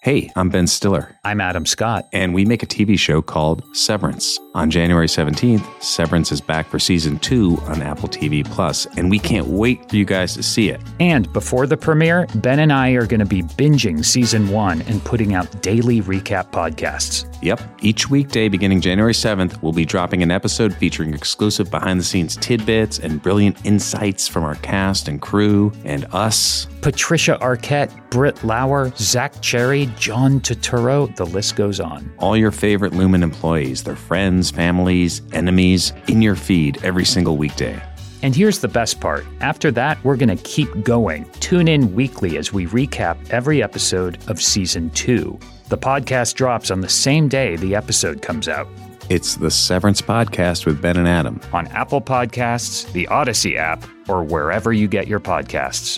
Hey, I'm Ben Stiller. I'm Adam Scott. And we make a TV show called Severance. On January 17th, Severance is back for Season 2 on Apple TV+, and we can't wait for you guys to see it. And before the premiere, Ben and I are going to be binging Season 1 and putting out daily recap podcasts. Yep. Each weekday beginning January 7th, we'll be dropping an episode featuring exclusive behind-the-scenes tidbits and brilliant insights from our cast and crew and us. Patricia Arquette, Britt Lauer, Zach Cherry, John Turturro, the list goes on. All your favorite Lumen employees, their friends, families, enemies, in your feed every single weekday. And here's the best part. After that, we're going to keep going. Tune in weekly as we recap every episode of Season 2. The podcast drops on the same day the episode comes out. It's the Severance Podcast with Ben and Adam. On Apple Podcasts, the Odyssey app, or wherever you get your podcasts.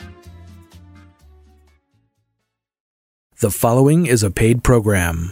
The following is a paid program.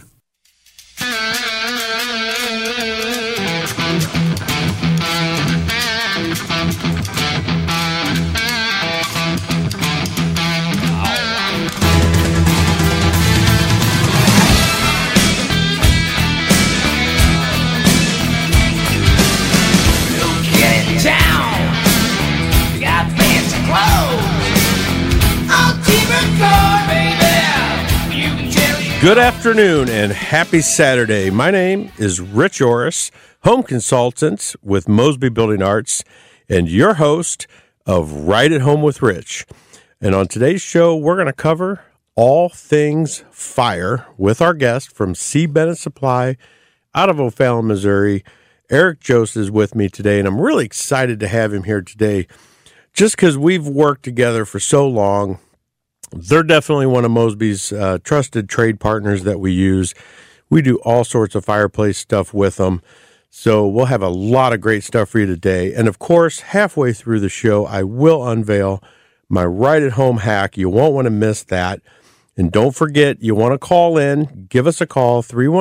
Good afternoon and happy Saturday. My name is Rich Orris, home consultant with Mosby Building Arts, and your host of Right at Home with Rich. And on today's show, we're going to cover all things fire with our guest from C. Bennett Supply out of O'Fallon, Missouri. Eric Jost is with me today, and I'm really excited to have him here today just because we've worked together for so long. They're definitely one of Mosby's trusted trade partners that we use. We do all sorts of fireplace stuff with them. So we'll have a lot of great stuff for you today. And of course, halfway through the show, I will unveil my right at home hack. You won't want to miss that. And don't forget, you want to call in, give us a call,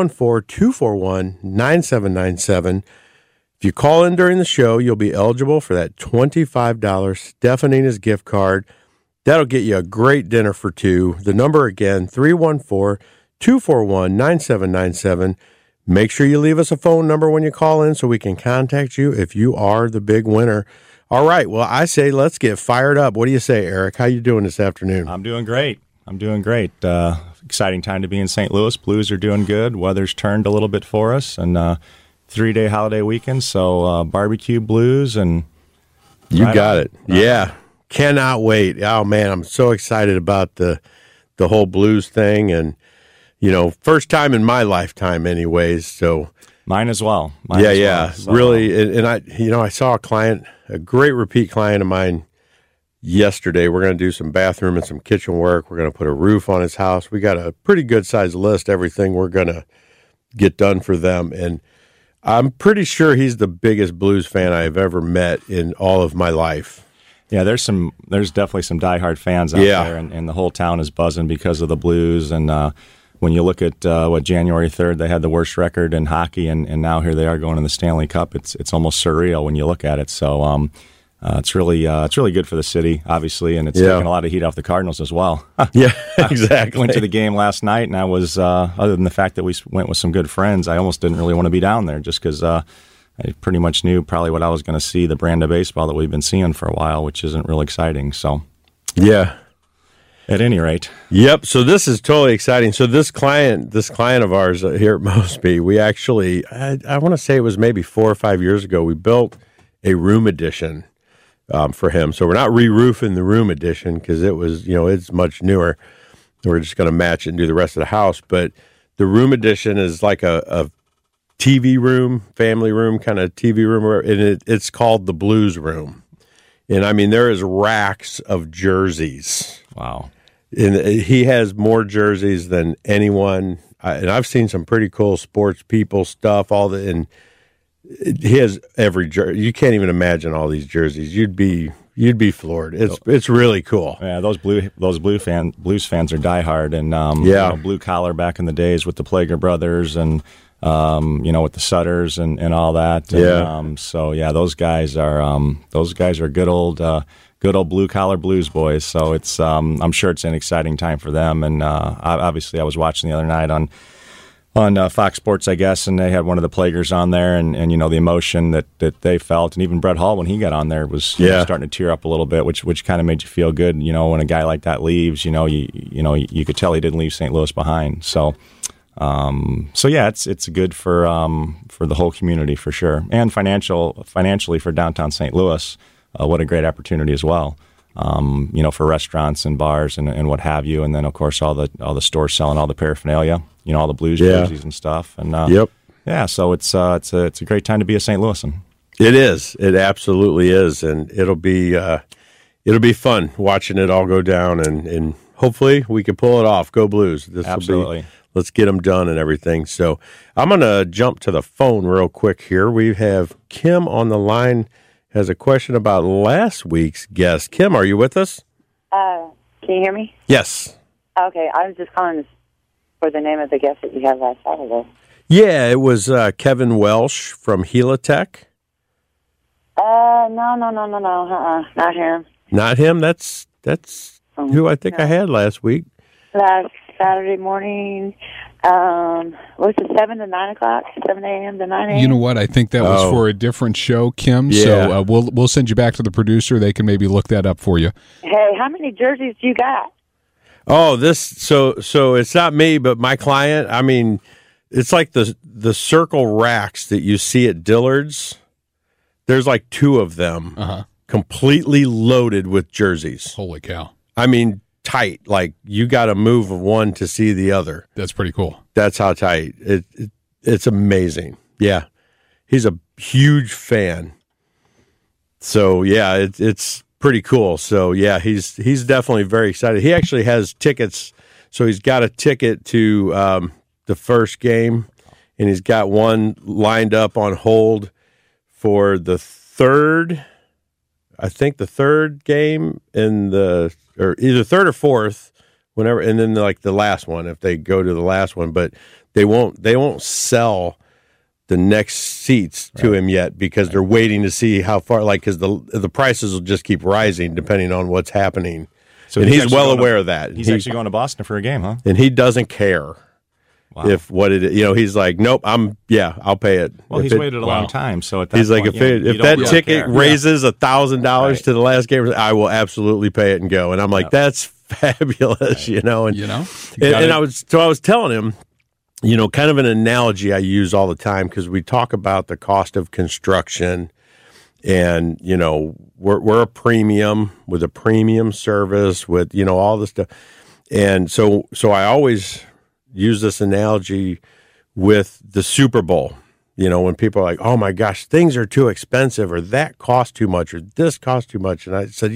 314-241-9797. If you call in during the show, you'll be eligible for that $25 Stefanina's gift card. That'll get you a great dinner for two. The number again, 314-241-9797. Make sure you leave us a phone number when you call in so we can contact you if you are the big winner. All right, well, I say let's get fired up. What do you say, Eric? How you doing this afternoon? I'm doing great. Exciting time to be in St. Louis. Blues are doing good. Weather's turned a little bit for us, and 3-day holiday weekend, so barbecue, blues, and... You got it. Yeah. Cannot wait. Oh, man, I'm so excited about the whole blues thing. And, you know, first time in my lifetime anyways. So Mine as well. So. Really. And I saw a great repeat client of mine yesterday. We're going to do some bathroom and some kitchen work. We're going to put a roof on his house. We got a pretty good sized list, everything we're going to get done for them. And I'm pretty sure he's the biggest blues fan I've ever met in all of my life. Yeah, there's definitely some diehard fans out there, and the whole town is buzzing because of the Blues. And when you look at January 3rd, they had the worst record in hockey, and now here they are going in the Stanley Cup. It's almost surreal when you look at it. So it's really good for the city, obviously, and it's taking a lot of heat off the Cardinals as well. Yeah, exactly. I went to the game last night, and I was other than the fact that we went with some good friends, I almost didn't really want to be down there just because. I pretty much knew probably what I was going to see, the brand of baseball that we've been seeing for a while, which isn't real exciting. So, yeah. At any rate. Yep. So this is totally exciting. So this client of ours here at Mosby, we actually, I want to say it was maybe 4 or 5 years ago, we built a room addition for him. So we're not re-roofing the room addition because it was, it's much newer. We're just going to match it and do the rest of the house. But the room addition is like a TV room, family room, kind of TV room, and it's called the Blues Room. And I mean, there is racks of jerseys. Wow. And he has more jerseys than anyone. And I've seen some pretty cool sports people stuff, and he has every jersey. You can't even imagine all these jerseys. You'd be floored. It's really cool. Yeah, those Blues fans are diehard, and blue collar back in the days with the Plager brothers and with the Sutters and all that. And, those guys are good good old blue-collar Blues boys. So it's I'm sure it's an exciting time for them. And obviously I was watching the other night on Fox Sports, I guess, and they had one of the Plaguers on there, and the emotion that they felt, and even Brett Hull, when he got on there, was starting to tear up a little bit, which kind of made you feel good. When a guy like that leaves, you could tell he didn't leave St. Louis behind. So yeah, it's good for the whole community for sure, and financially for downtown St. Louis. What a great opportunity as well. For restaurants and bars and what have you, and then of course all the stores selling all the paraphernalia, all the Blues jerseys and stuff, and so it's a great time to be a St. Louisan. It is. It absolutely is, and it'll be fun watching it all go down, and hopefully we can pull it off. Go Blues! Absolutely. Let's get them done and everything. So I'm going to jump to the phone real quick here. We have Kim on the line. Has a question about last week's guest. Kim, are you with us? Can you hear me? Yes. Okay, I was just calling for the name of the guest that you had last Saturday. Yeah, it was Kevin Welsh from Helitech. No, not him. Not him? That's who I think I had last week. Last Saturday morning, was it 7 to 9 o'clock? 7 a.m. to 9 a.m.? You know what? I think that was for a different show, Kim. Yeah. So we'll send you back to the producer. They can maybe look that up for you. Hey, how many jerseys do you got? Oh, so it's not me, but my client. I mean, it's like the circle racks that you see at Dillard's. There's like 2 of them, completely loaded with jerseys. Holy cow! I mean, tight. Like you got to move one to see the other. That's pretty cool. That's how tight. It's amazing. Yeah, he's a huge fan. So yeah, it's pretty cool. So yeah, he's definitely very excited. He actually has tickets. So he's got a ticket to the first game, and he's got one lined up on hold for the third. I think the third game or either third or fourth, whenever, and then like the last one if they go to the last one. But they won't sell the next seats to him yet because they're waiting to see how far. Like because the prices will just keep rising depending on what's happening. So and he's well aware of that. He's actually going to Boston for a game, huh? And he doesn't care. Wow. If what it is, he's like, nope, I'll pay it. Well, he's waited a long time, so at that he's point, like, if that ticket raises $1,000 to the last game, I will absolutely pay it and go. And I'm like, that's fabulous, And I was telling him, kind of an analogy I use all the time because we talk about the cost of construction, and we're a premium with a premium service with all this stuff, and so I always use this analogy with the Super Bowl. When people are like, oh my gosh, things are too expensive, or that costs too much, or this costs too much. And I said,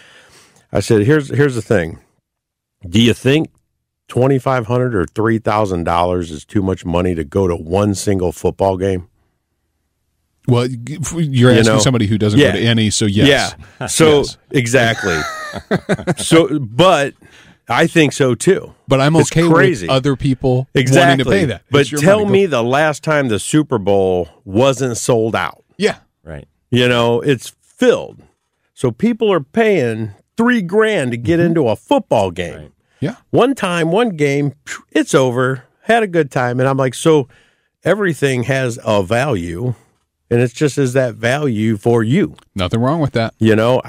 here's the thing. Do you think $2,500 or $3,000 is too much money to go to one single football game? Well, you're asking somebody who doesn't go to any, so yes. Yeah. So exactly. But I think so too. But I'm okay with other people wanting to pay that. But tell me the last time the Super Bowl wasn't sold out. Yeah. Right. It's filled. So people are paying $3,000 to get into a football game. Right. Yeah. One time, one game, it's over. Had a good time. And I'm like, so everything has a value. And it's just as that value for you. Nothing wrong with that.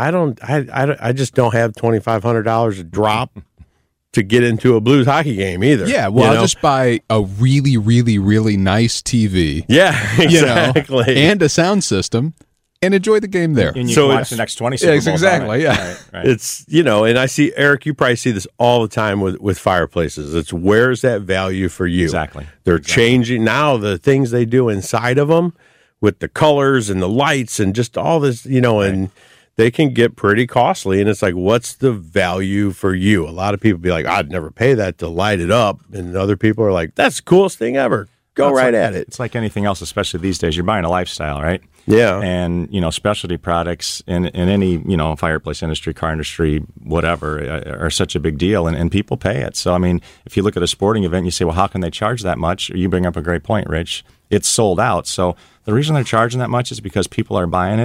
I just don't have $2,500 to drop to get into a Blues hockey game either. Yeah, well, I'll just buy a really, really, really nice TV. Yeah, exactly. And a sound system and enjoy the game there. And you can watch the next 20 Super Bowls. Exactly, yeah. Right. It's, and I see, Eric, you probably see this all the time with fireplaces. It's where's that value for you? Exactly. They're changing now the things they do inside of them with the colors and the lights and just all this, and they can get pretty costly. And it's like, what's the value for you? A lot of people be like, I'd never pay that to light it up. And other people are like, that's the coolest thing ever. Go right at it. It's like anything else, especially these days. You're buying a lifestyle, right? Yeah. And, specialty products in any, fireplace industry, car industry, whatever, are such a big deal, and people pay it. So, I mean, if you look at a sporting event, you say, well, how can they charge that much? You bring up a great point, Rich. It's sold out. So the reason they're charging that much is because people are buying it,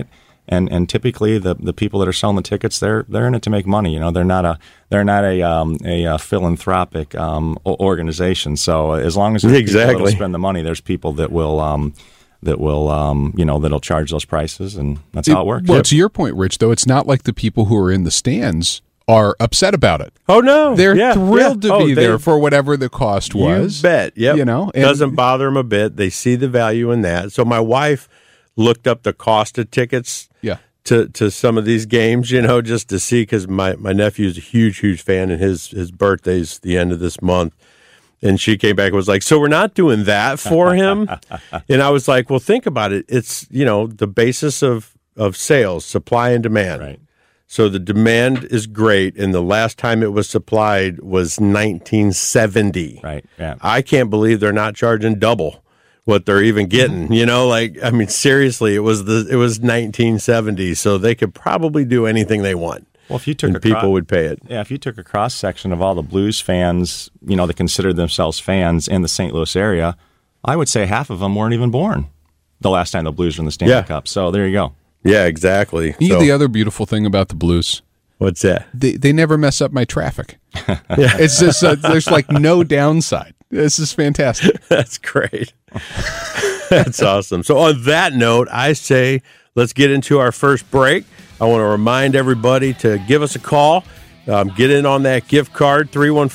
And typically the people that are selling the tickets, they're in it to make money. They're not a philanthropic organization. So as long as there's people that'll spend the money, there's people that will that'll charge those prices, and that's how it works. Well, to your point, Rich, though, it's not like the people who are in the stands are upset about it. Oh no, they're thrilled to be there for whatever the cost was. You bet. Yep. Doesn't bother them a bit. They see the value in that. So my wife looked up the cost of tickets. Yeah. To some of these games, just to see, because my nephew's a huge fan, and his birthday's the end of this month. And she came back and was like, so we're not doing that for him? And I was like, well, think about it. It's, the basis of sales, supply and demand. Right. So the demand is great, and the last time it was supplied was 1970. Right, yeah. I can't believe they're not charging double what they're even getting, seriously, it was 1970, so they could probably do anything they want. Well, if you took people would pay it. Yeah, if you took a cross section of all the Blues fans, that considered themselves fans in the St. Louis area, I would say half of them weren't even born the last time the Blues were in the Stanley Cup. So there you go. Yeah, exactly. The other beautiful thing about the Blues. What's that? They never mess up my traffic. It's just there's like no downside. This is fantastic. That's great. That's awesome. So on that note, I say let's get into our first break. I want to remind everybody to give us a call. Get in on that gift card,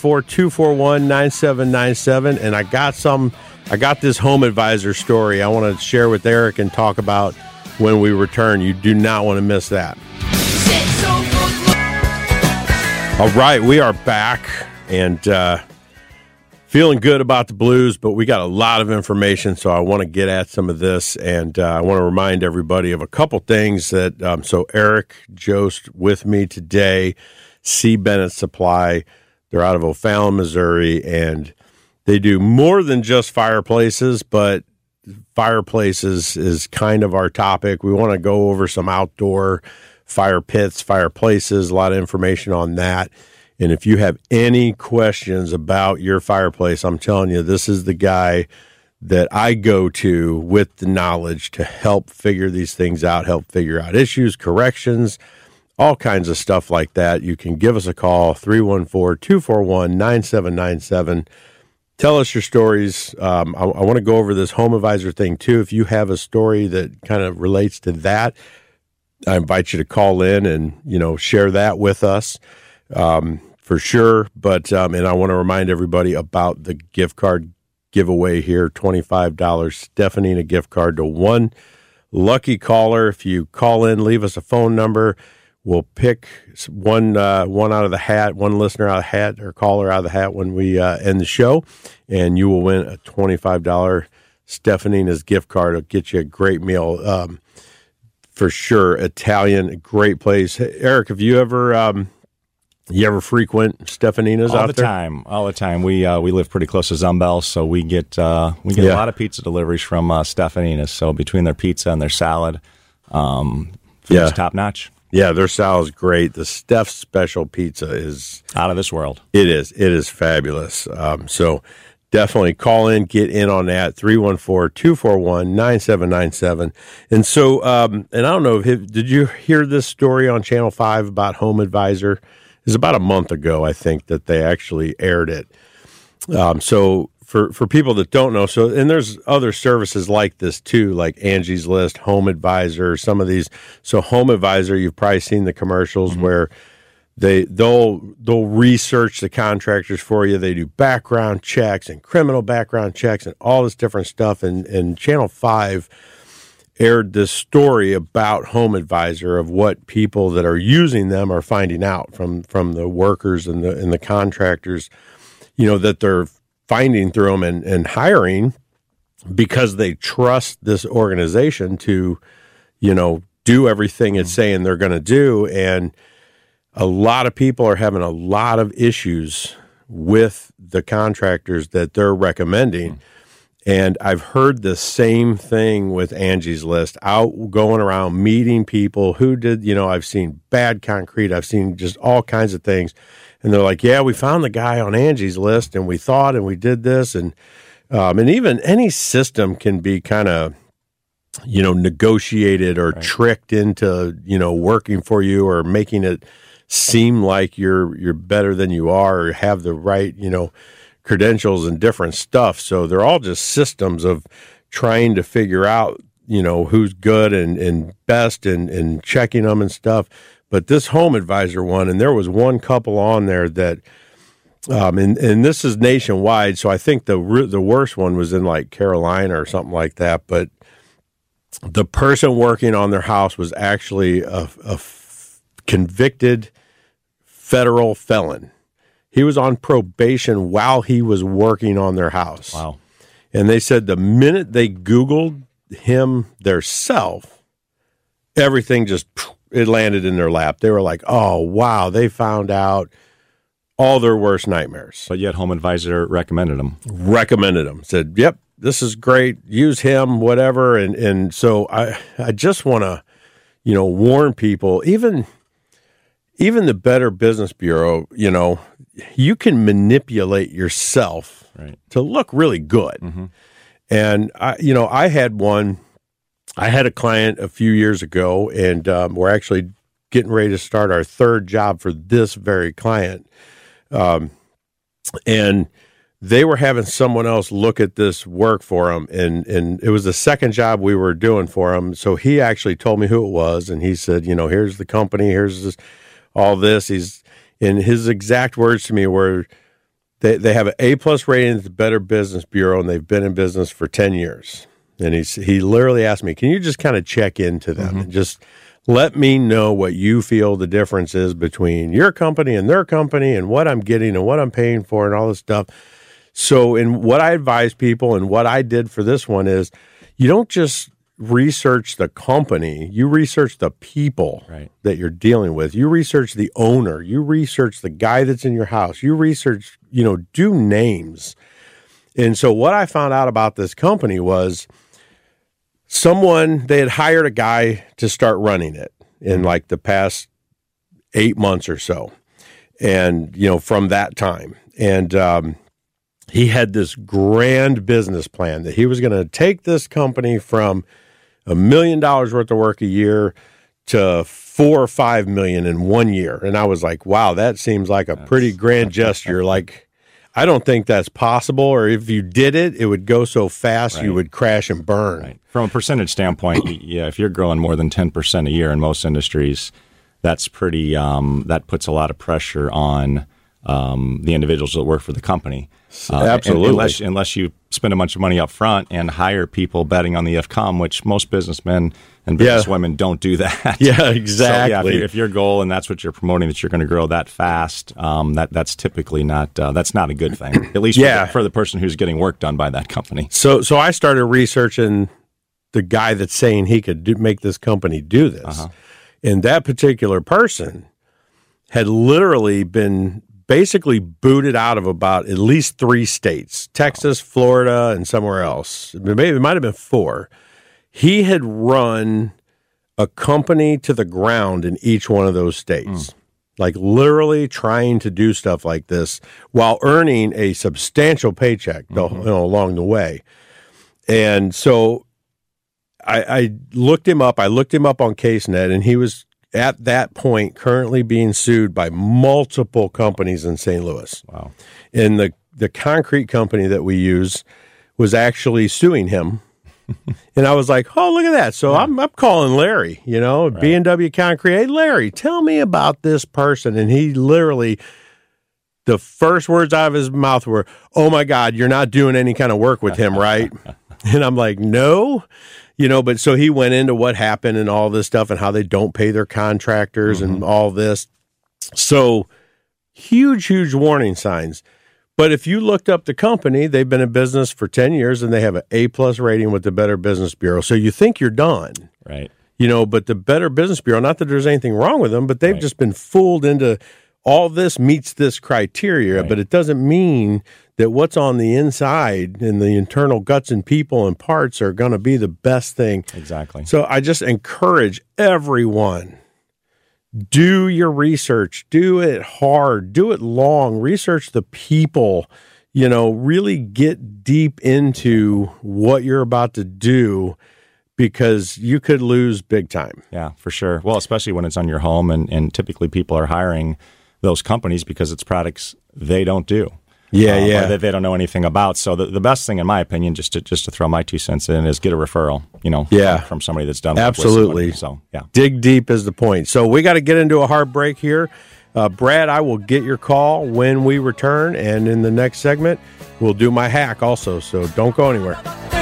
314-241-9797. And I got this Home Advisor story I want to share with Eric and talk about when we return. You do not want to miss that. All right, we are back and feeling good about the Blues, but we got a lot of information, so I want to get at some of this, and I want to remind everybody of a couple things that, so Eric Jost with me today, C. Bennett Supply. They're out of O'Fallon, Missouri, and they do more than just fireplaces, but fireplaces is kind of our topic. We want to go over some outdoor fire pits, fireplaces, a lot of information on that. And if you have any questions about your fireplace, I'm telling you, this is the guy that I go to with the knowledge to help figure these things out, help figure out issues, corrections, all kinds of stuff like that. You can give us a call, 314-241-9797. Tell us your stories. I want to go over this Home Advisor thing, too. If you have a story that kind of relates to that, I invite you to call in and, share that with us. For sure, but and I want to remind everybody about the gift card giveaway here, $25 Stefanina gift card to one lucky caller. If you call in, leave us a phone number. We'll pick one out of the hat, one listener out of the hat or caller out of the hat when we end the show, and you will win a $25 Stefanina's gift card. It'll get you a great meal for sure. Italian, great place. Hey, Eric, have you ever frequent Stefanina's out there? All the time. We live pretty close to Zumbel, so we get a lot of pizza deliveries from Stefanina's. So between their pizza and their salad, food's top notch. Yeah, their salad's great. The Steph's special pizza is out of this world. It is fabulous. So definitely call in, get in on that, 314-241-9797. And so, and I don't know, did you hear this story on Channel 5 about Home Advisor? It was about a month ago, I think, that they actually aired it. So for people that don't know, and there's other services like this too, like Angie's List, Home Advisor, some of these. So Home Advisor, you've probably seen the commercials where they'll research the contractors for you. They do background checks and criminal background checks and all this different stuff. And Channel 5 aired this story about Home Advisor of what people that are using them are finding out from the workers and the contractors, that they're finding through them and hiring because they trust this organization to, do everything it's saying they're going to do. And a lot of people are having a lot of issues with the contractors that they're recommending. And I've heard the same thing with Angie's List, out going around meeting people who did, I've seen bad concrete. I've seen just all kinds of things. And they're like, yeah, we found the guy on Angie's List and we thought and we did this. And even any system can be kind of negotiated or tricked into, working for you or making it seem like you're better than you are or have the right, credentials and different stuff. So they're all just systems of trying to figure out, who's good and best and checking them and stuff. But this Home Advisor one, and there was one couple on there that, and this is nationwide, so I think the worst one was in like Carolina or something like that. But the person working on their house was actually a convicted federal felon. He was on probation while he was working on their house. Wow. And they said the minute they Googled him theirself, everything just, it landed in their lap. They were like, oh, wow, they found out all their worst nightmares. But yet Home Advisor recommended him. Said, yep, this is great. Use him, whatever. And so I just want to, warn people, even the Better Business Bureau, you can manipulate yourself to look really good. Mm-hmm. And I had a client a few years ago, and we're actually getting ready to start our third job for this very client. And they were having someone else look at this work for them, and it was the second job we were doing for them. So he actually told me who it was, and he said, here's the company, here's this, all this. And his exact words to me were, they have an A+ rating at the Better Business Bureau, and they've been in business for 10 years. And he literally asked me, can you just kind of check into them and just let me know what you feel the difference is between your company and their company and what I'm getting and what I'm paying for and all this stuff. So in what I advise people and what I did for this one is you don't just research the company, you research the people that you're dealing with. You research the owner, you research the guy that's in your house, you research, do names. And so what I found out about this company was they had hired a guy to start running it in like the past 8 months or so. And, from that time. And he had this grand business plan that he was going to take this company from $1 million worth of work a year to $4 or $5 million in 1 year. And I was like, wow, that seems like a pretty grand gesture. Like, I don't think that's possible. Or if you did it, it would go so fast you would crash and burn. Right. From a percentage standpoint, if you're growing more than 10% a year in most industries, that's pretty. That puts a lot of pressure on the individuals that work for the company. Absolutely. Unless you spend a bunch of money up front and hire people betting on the if-come, which most businessmen and businesswomen don't do that. Yeah, exactly. So, if your goal and that's what you're promoting, that you're going to grow that fast, that's typically not that's not a good thing. At least for the person who's getting work done by that company. So I started researching the guy that's saying he could make this company do this. And that particular person had literally been basically booted out of about at least 3 states, Texas, Florida, and somewhere else. Maybe it might have been 4. He had run a company to the ground in each one of those states, like literally trying to do stuff like this while earning a substantial paycheck along the way. And so I looked him up. I looked him up on CaseNet, and he was at that point currently being sued by multiple companies in St. Louis. Wow. And the concrete company that we use was actually suing him. And I was like, oh, look at that. So I'm calling Larry, B&W Concrete. Hey, Larry, tell me about this person. And he literally, the first words out of his mouth were, oh, my God, you're not doing any kind of work with him, right? And I'm like, no. But so he went into what happened and all this stuff and how they don't pay their contractors and all this. So huge warning signs. But if you looked up the company, they've been in business for 10 years and they have an A+ rating with the Better Business Bureau. So you think you're done. Right. But the Better Business Bureau, not that there's anything wrong with them, but they've just been fooled into all this meets this criteria, but it doesn't mean that what's on the inside and the internal guts and people and parts are going to be the best thing. Exactly. So I just encourage everyone, do your research, do it hard, do it long, research the people, really get deep into what you're about to do because you could lose big time. Yeah, for sure. Well, especially when it's on your home, and typically people are hiring those companies because it's products they don't do. Yeah. Or that they don't know anything about. So the best thing, in my opinion, just to throw my 2 cents in, is get a referral. From somebody that's done. Absolutely. So yeah, dig deep is the point. So we got to get into a hard break here. Brad, I will get your call when we return, and in the next segment, we'll do my hack also. So don't go anywhere.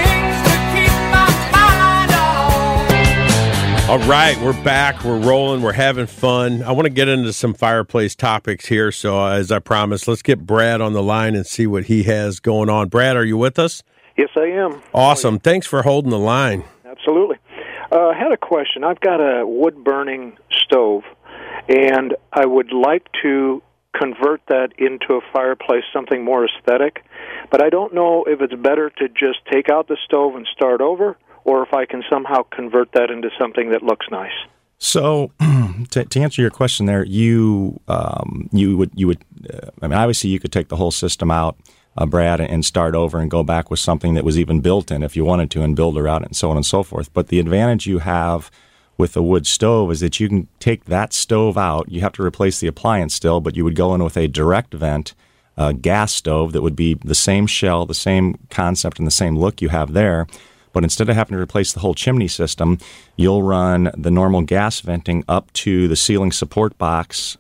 All right, we're back. We're rolling. We're having fun. I want to get into some fireplace topics here. So as I promised, let's get Brad on the line and see what he has going on. Brad, are you with us? Yes, I am. Awesome. Thanks for holding the line. Absolutely. I had a question. I've got a wood-burning stove, and I would like to convert that into a fireplace, something more aesthetic. But I don't know if it's better to just take out the stove and start over, or if I can somehow convert that into something that looks nice. So, to answer your question there, you would obviously you could take the whole system out, Brad, and start over and go back with something that was even built in if you wanted to, and build around it and so on and so forth. But the advantage you have with a wood stove is that you can take that stove out. You have to replace the appliance still, but you would go in with a direct vent gas stove that would be the same shell, the same concept, and the same look you have there. But instead of having to replace the whole chimney system, you'll run the normal gas venting up to the ceiling support box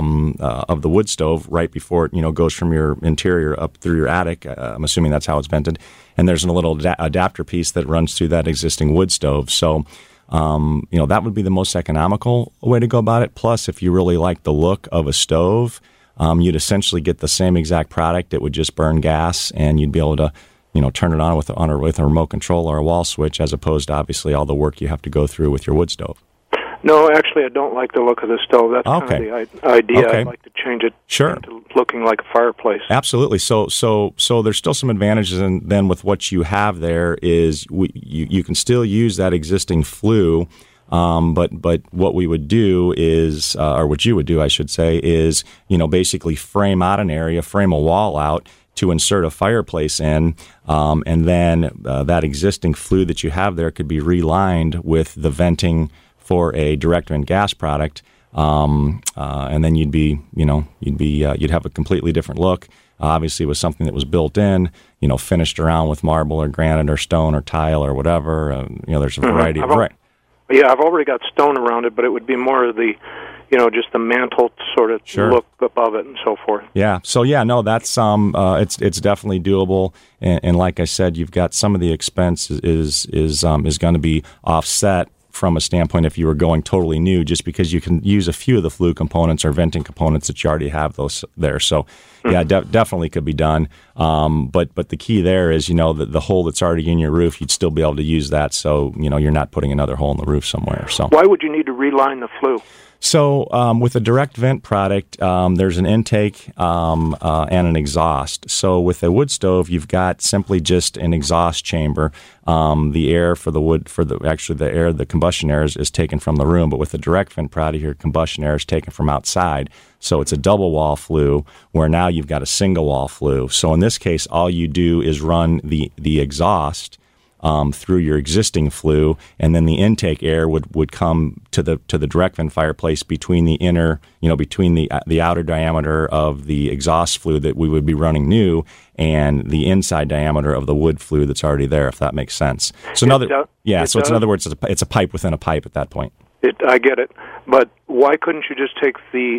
of the wood stove right before it goes from your interior up through your attic. I'm assuming that's how it's vented. And there's a little adapter piece that runs through that existing wood stove. So, that would be the most economical way to go about it. Plus, if you really like the look of a stove, you'd essentially get the same exact product. It would just burn gas, and you'd be able to turn it on with a remote control or a wall switch, as opposed to obviously all the work you have to go through with your wood stove. No, actually, I don't like the look of the stove. That's kind of the idea. Okay. I'd like to change it Sure. into looking like a fireplace. Absolutely. So there's still some advantages, and then with what you have there is you can still use that existing flue. But what we would do is, or what you would do, I should say, is basically frame out an area, frame a wall out to insert a fireplace in, and then that existing flue that you have there could be relined with the venting for a direct vent gas product, and then you'd have a completely different look. Obviously, with something that was built in, finished around with marble or granite or stone or tile or whatever. There's a variety of Yeah, I've already got stone around it, but it would be more of the, just the mantle sort of look above it and so forth. Yeah. So that's it's definitely doable, and like I said, you've got some of the expense is going to be offset from a standpoint if you were going totally new, just because you can use a few of the flue components or venting components that you already have those there. So definitely could be done. But the key there is, the hole that's already in your roof, you'd still be able to use that. So, you're not putting another hole in the roof somewhere. So why would you need to reline the flue? So with a direct vent product, there's an intake and an exhaust. So with a wood stove, you've got simply just an exhaust chamber. The air for the wood, the combustion air is taken from the room. But with the direct vent product here, combustion air is taken from outside. So it's a double wall flue, where now you've got a single wall flue. So in this case, all you do is run the exhaust through your existing flue, and then the intake air would come to the direct vent fireplace between the inner, between the outer diameter of the exhaust flue that we would be running new and the inside diameter of the wood flue that's already there, if that makes sense. So in other words, it's a pipe within a pipe at that point. I get it, but why couldn't you just take the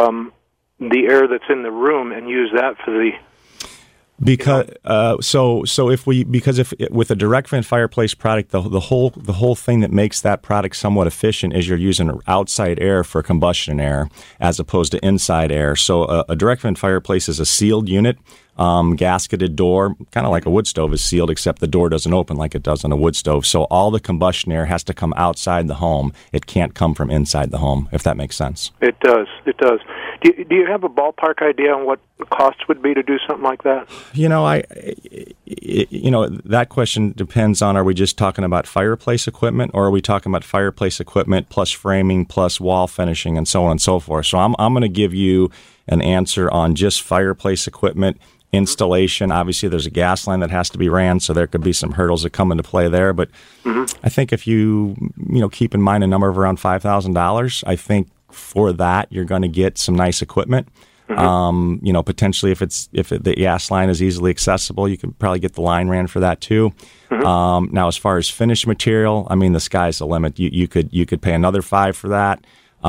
air that's in the room and use that for the? Because if with a direct vent fireplace product, the whole thing that makes that product somewhat efficient is you're using outside air for combustion air as opposed to inside air. So a direct vent fireplace is a sealed unit, gasketed door, kind of like a wood stove is sealed, except the door doesn't open like it does on a wood stove. So all the combustion air has to come outside the home. It can't come from inside the home, if that makes sense. It does. Do you have a ballpark idea on what the cost would be to do something like that? That question depends on, are we just talking about fireplace equipment, or are we talking about fireplace equipment plus framing plus wall finishing and so on and so forth? So I'm going to give you an answer on just fireplace equipment, installation. Obviously, there's a gas line that has to be ran, so there could be some hurdles that come into play there. But I think if you keep in mind a number of around $5,000, I think for that you're going to get some nice equipment. Potentially if the gas line is easily accessible, you can probably get the line ran for that too. Now, as far as finished material, I mean, the sky's the limit. You could pay another $5,000 for that.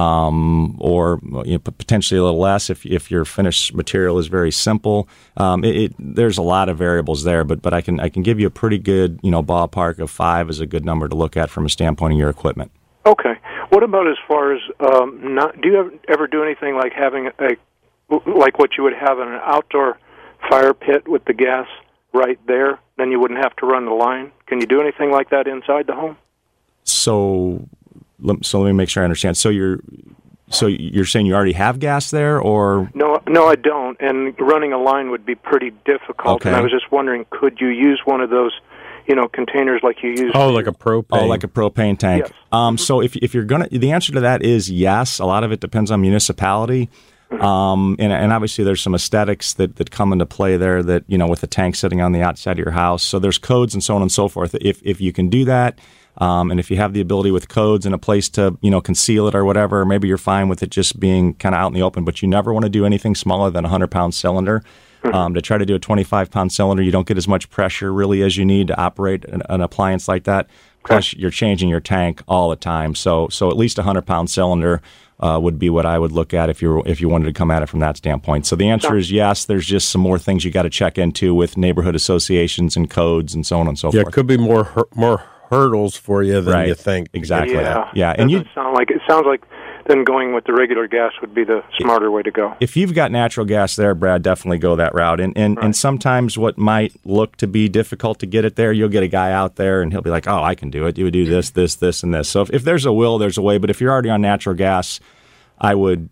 Or potentially a little less if your finished material is very simple. There's a lot of variables there, but I can give you a pretty good ballpark of $5,000 is a good number to look at from a standpoint of your equipment. Okay. What about as far as do you ever do anything like having like what you would have in an outdoor fire pit with the gas right there? Then you wouldn't have to run the line. Can you do anything like that inside the home? So let me make sure I understand. So you're saying you already have gas there, or no, I don't. And running a line would be pretty difficult. Okay. And I was just wondering, could you use one of those, containers like you use? Oh, like a propane. Oh, like a propane tank. Yes. So if you're gonna, the answer to that is yes. A lot of it depends on municipality. And obviously there's some aesthetics that come into play there that, with the tank sitting on the outside of your house. So there's codes and so on and so forth. If you can do that. And if you have the ability with codes and a place to, conceal it or whatever, maybe you're fine with it just being kind of out in the open, but you never want to do anything smaller than a 100-pound cylinder. To try to do a 25-pound cylinder, you don't get as much pressure really as you need to operate an appliance like that. Plus, you're changing your tank all the time. So at least a 100-pound cylinder would be what I would look at if you wanted to come at it from that standpoint. So the answer is yes. There's just some more things you got to check into with neighborhood associations and codes and so on and so forth. Yeah, it could be more hurdles for you than you think. Exactly. Yeah. And it sounds like then going with the regular gas would be the smarter way to go. If you've got natural gas there, Brad, definitely go that route. And sometimes what might look to be difficult to get it there, you'll get a guy out there and he'll be like, oh, I can do it. You would do this, this, this, and this. So if there's a will, there's a way. But if you're already on natural gas, I would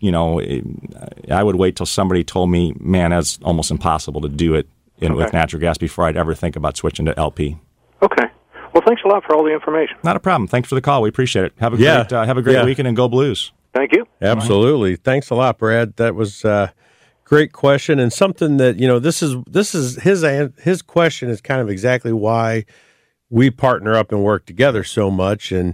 wait till somebody told me, man, that's almost impossible to do it with natural gas before I'd ever think about switching to LP. Okay. Well, thanks a lot for all the information. Not a problem. Thanks for the call. We appreciate it. Have a great weekend and go Blues. Thank you. Absolutely. Thanks a lot, Brad. That was a great question, and something that this is his question is kind of exactly why we partner up and work together so much, and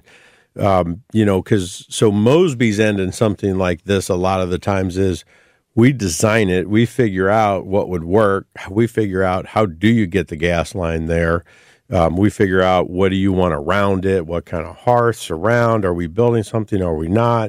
because Mosby's end in something like this a lot of the times is we design it, we figure out what would work, we figure out how do you get the gas line there. We figure out what do you want around it, what kind of hearths around, are we building something, are we not?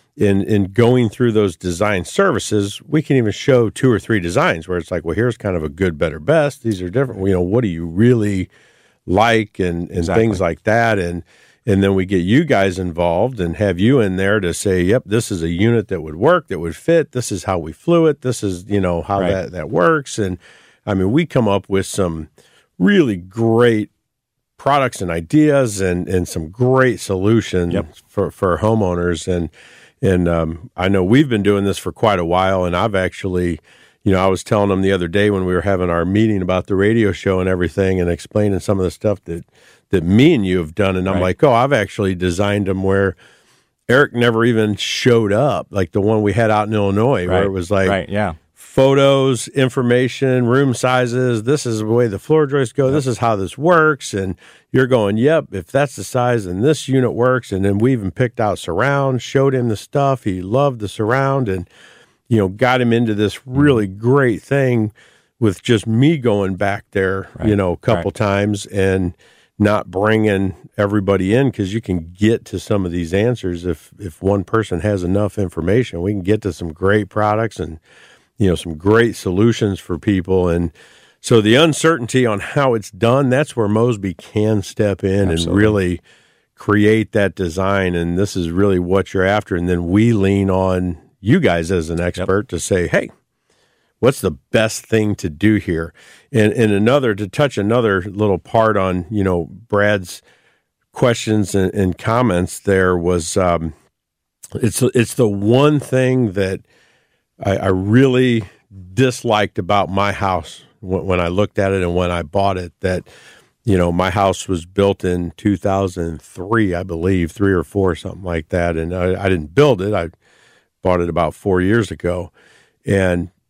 In going through those design services, we can even show 2 or 3 designs where it's like, well, here's kind of a good, better, best. These are different. What do you really like and things like that. And then we get you guys involved and have you in there to say, yep, this is a unit that would work, that would fit. This is how we flew it. This is, how that works. And I mean, we come up with some really great products and ideas and some great solutions for homeowners. And I know we've been doing this for quite a while, and I've actually, I was telling them the other day when we were having our meeting about the radio show and everything and explaining some of the stuff that me and you have done, and I'm like, I've actually designed them where Eric never even showed up, like the one we had out in Illinois, where it was like, photos, information, room sizes. This is the way the floor joists go. This is how this works. And you're going, yep, if that's the size, then this unit works. And then we even picked out surround, showed him the stuff. He loved the surround and, got him into this really great thing with just me going back there, a couple times and not bringing everybody in, because you can get to some of these answers. If one person has enough information, we can get to some great products and, some great solutions for people. And so the uncertainty on how it's done, that's where Mosby can step in and really create that design. And this is really what you're after. And then we lean on you guys as an expert to say, hey, what's the best thing to do here? And to touch another little part on, Brad's questions and comments there was, it's the one thing that I really disliked about my house when I looked at it and when I bought it, that, my house was built in 2003, I believe, 3 or 4, something like that. And I didn't build it. I bought it about 4 years ago. And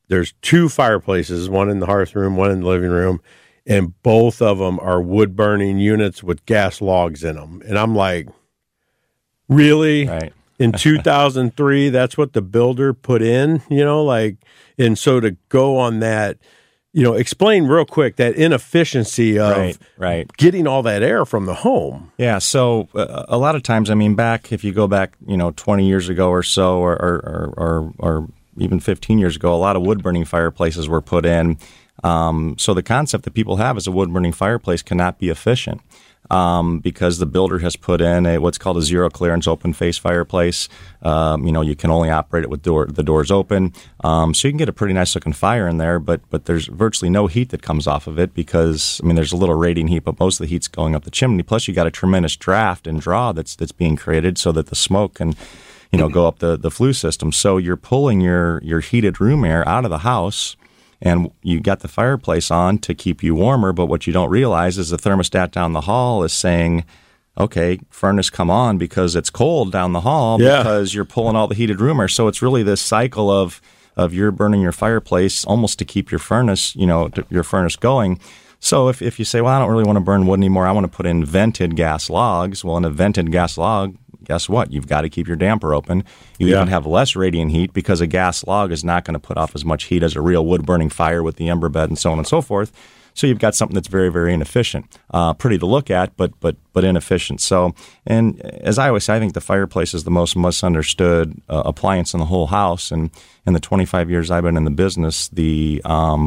there's 2 fireplaces, one in the hearth room, one in the living room, and both of them are wood-burning units with gas logs in them. And I'm like, really? Right. In 2003, that's what the builder put in, and so to go on that, explain real quick that inefficiency of getting all that air from the home. Yeah, so a lot of times, if you go back, 20 years ago or so, or even 15 years ago, a lot of wood-burning fireplaces were put in. So the concept that people have is a wood-burning fireplace cannot be efficient. Because the builder has put in what's called a zero clearance open face fireplace. You can only operate it with the doors open. So you can get a pretty nice looking fire in there, but there's virtually no heat that comes off of it because, there's a little radiant heat, but most of the heat's going up the chimney. Plus you got a tremendous draft and draw that's being created so that the smoke can, go up the flue system. So you're pulling your heated room air out of the house. And you got the fireplace on to keep you warmer, but what you don't realize is the thermostat down the hall is saying, okay, furnace come on because it's cold down the hall because you're pulling all the heated room air. So it's really this cycle of you're burning your fireplace almost to keep your furnace, your furnace going. So if you say, well, I don't really want to burn wood anymore, I want to put in vented gas logs. Well, in a vented gas log, guess what? You've got to keep your damper open. You even have less radiant heat because a gas log is not going to put off as much heat as a real wood-burning fire with the ember bed and so on and so forth. So you've got something that's very, very inefficient. Pretty to look at, but inefficient. So, and as I always say, I think the fireplace is the most misunderstood appliance in the whole house. And in the 25 years I've been in the business, the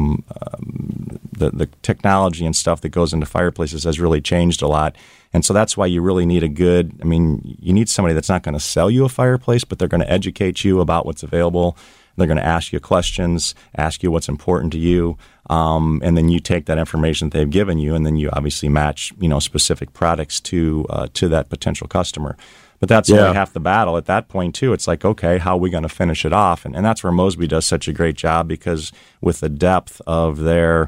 technology and stuff that goes into fireplaces has really changed a lot. And so that's why you really need you need somebody that's not going to sell you a fireplace, but they're going to educate you about what's available. They're going to ask you questions, ask you what's important to you, and then you take that information that they've given you, and then you obviously match, specific products to that potential customer. But that's only half the battle. At that point, too, it's like, okay, how are we going to finish it off? And that's where Mosby does such a great job because with the depth of their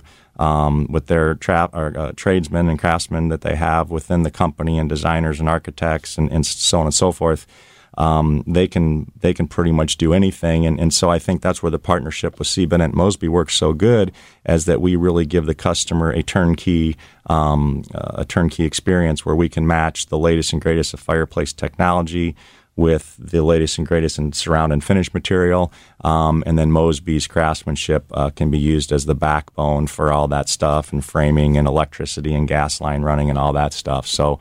tradesmen and craftsmen that they have within the company and designers and architects and so on and so forth, they can pretty much do anything. And so I think that's where the partnership with C. Bennett Mosby works so good, as that we really give the customer a turnkey experience where we can match the latest and greatest of fireplace technology with the latest and greatest in surround and finish material. And then Mosby's craftsmanship can be used as the backbone for all that stuff and framing and electricity and gas line running and all that stuff. So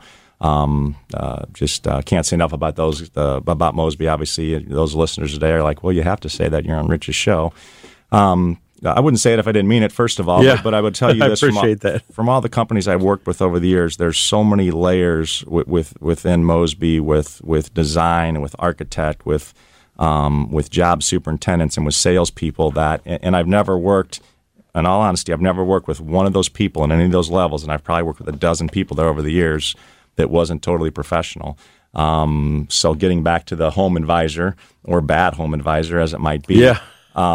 can't say enough about about Mosby. Obviously, those listeners today are like, well, you have to say that you're on Rich's show. I wouldn't say it if I didn't mean it, first of all, but I would tell you this. I appreciate that. From all the companies I've worked with over the years, there's so many layers within Mosby with design and with architect, with job superintendents and with salespeople and I've never worked, in all honesty, I've never worked with one of those people in any of those levels, and I've probably worked with a dozen people there over the years that wasn't totally professional. So getting back to the home advisor or bad home advisor, as it might be. Yeah.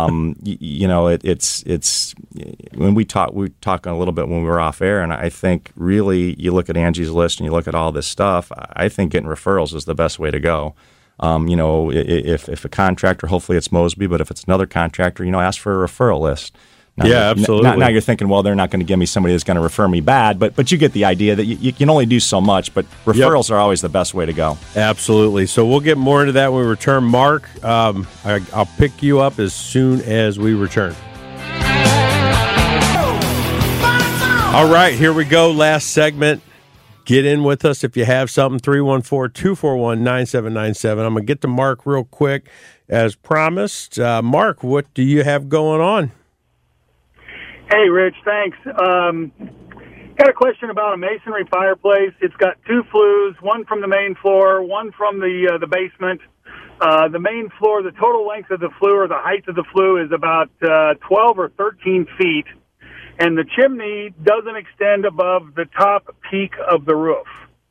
It's when we talk a little bit when we were off air, and I think really you look at Angie's List and you look at all this stuff. I think getting referrals is the best way to go. If a contractor, hopefully it's Mosby, but if it's another contractor, ask for a referral list. Absolutely. Now you're thinking, well, they're not going to give me somebody that's going to refer me bad, but you get the idea that you can only do so much, but referrals are always the best way to go. Absolutely. So we'll get more into that when we return. Mark, I'll pick you up as soon as we return. All right, here we go. Last segment. Get in with us if you have something. 314-241-9797. I'm going to get to Mark real quick as promised. Mark, what do you have going on? Hey, Rich, thanks. Got a question about a masonry fireplace. It's got 2 flues, one from the main floor, one from the basement. The main floor, the total length of the flue or the height of the flue is about 12 or 13 feet, and the chimney doesn't extend above the top peak of the roof.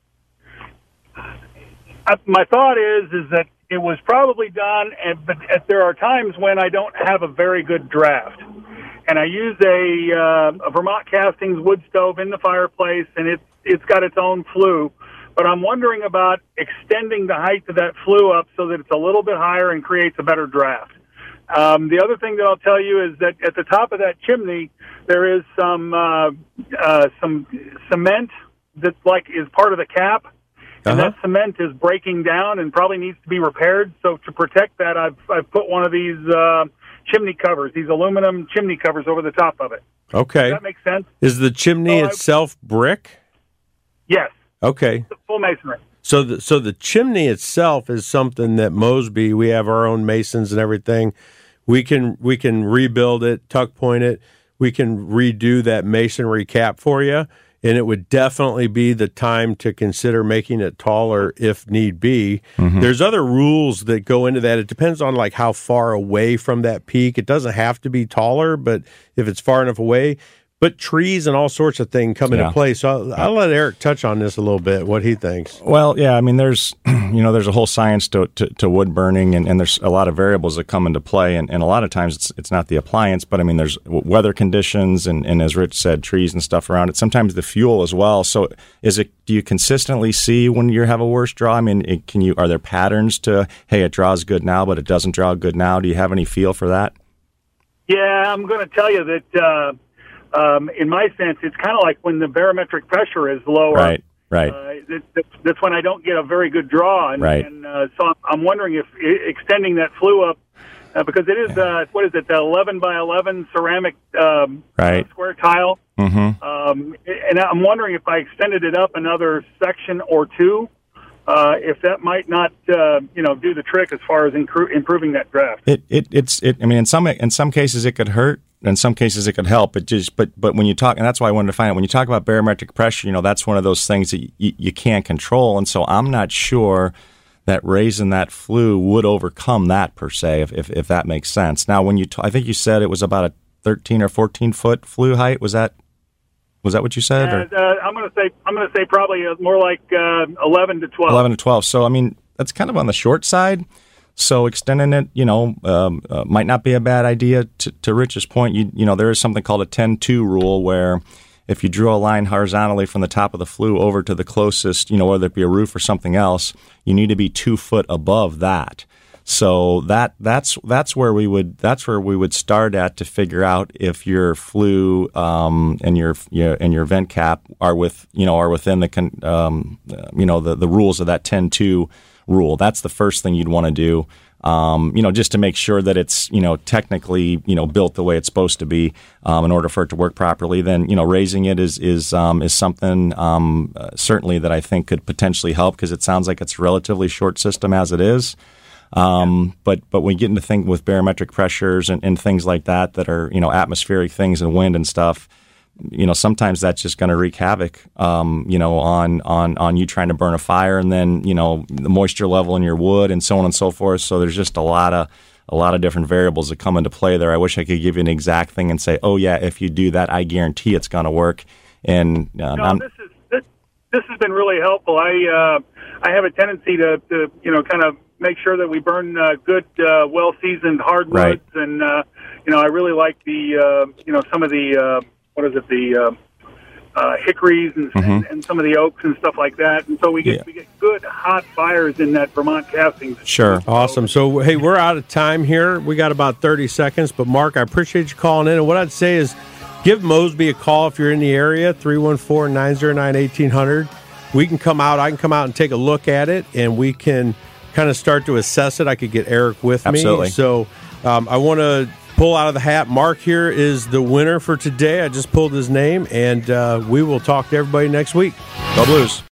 My thought is that it was probably done, but there are times when I don't have a very good draft. And I use a Vermont Castings wood stove in the fireplace, and it's got its own flue. But I'm wondering about extending the height of that flue up so that it's a little bit higher and creates a better draft. The other thing that I'll tell you is that at the top of that chimney, there is some cement that is part of the cap, and that cement is breaking down and probably needs to be repaired. So to protect that, I've put one of these chimney covers, these aluminum chimney covers over the top of it. Okay. Does that make sense? Is the chimney itself brick? Yes. Okay. It's full masonry. So the chimney itself is something that Mosby, we have our own masons and everything. We can rebuild it, tuck point it. We can redo that masonry cap for you, and it would definitely be the time to consider making it taller if need be. Mm-hmm. There's other rules that go into that. It depends on like how far away from that peak. It doesn't have to be taller, but if it's far enough away. But trees and all sorts of things come into play. So I'll let Eric touch on this a little bit, what he thinks. Well, yeah, I mean, there's a whole science to wood burning, and there's a lot of variables that come into play. And a lot of times it's not the appliance, but I mean, there's weather conditions and as Rich said, trees and stuff around it. Sometimes the fuel as well. So do you consistently see when you have a worse draw? I mean, are there patterns to, hey, it draws good now, but it doesn't draw good now? Do you have any feel for that? Yeah, I'm going to tell you that, in my sense, it's kind of like when the barometric pressure is lower. Right. That's when I don't get a very good draw. And so I'm wondering if extending that flue up, because it is, the 11 by 11 ceramic square tile. Mm-hmm. And I'm wondering if I extended it up another section or two, if that might not, do the trick as far as improving that draft. I mean, in some cases it could hurt. In some cases, it could help. But when you talk, and that's why I wanted to find out, when you talk about barometric pressure, that's one of those things that you can't control. And so I'm not sure that raising that flue would overcome that per se, if that makes sense. Now, I think you said it was about a 13 or 14 foot flue height. Was that what you said? I'm going to say probably more like 11 to 12. 11 to 12. So I mean, that's kind of on the short side. So extending it, might not be a bad idea. To Rich's point, there is something called a 10-2 rule where if you drew a line horizontally from the top of the flue over to the closest, whether it be a roof or something else, you need to be 2 foot above that. So that's where we would start at to figure out if your flue and your vent cap are within the rules of that 10-2 rule. That's the first thing you'd want to do, just to make sure that it's, technically, built the way it's supposed to be in order for it to work properly. Then, raising it is something certainly that I think could potentially help, because it sounds like it's a relatively short system as it is. But when you get into things with barometric pressures and things like that are, atmospheric things and wind and stuff, sometimes that's just going to wreak havoc, on you trying to burn a fire, and then, the moisture level in your wood and so on and so forth. So there's just a lot of different variables that come into play there. I wish I could give you an exact thing and say, oh yeah, if you do that, I guarantee it's going to work. And this has been really helpful. I have a tendency to kind of make sure that we burn good, well-seasoned hardwoods, right. And I really like the some of the hickories and some of the oaks and stuff like that, and so we get good hot fires in that Vermont casting. Sure, awesome. So hey, we're out of time here. We got about 30 seconds, but Mark, I appreciate you calling in. And what I'd say is, give Mosby a call if you're in the area, 314-909-1800. We can come out. I can come out and take a look at it, and we can kind of start to assess it. I could get Eric with me. Absolutely. So I want to pull out of the hat. Mark here is the winner for today. I just pulled his name, and we will talk to everybody next week. Go Blues.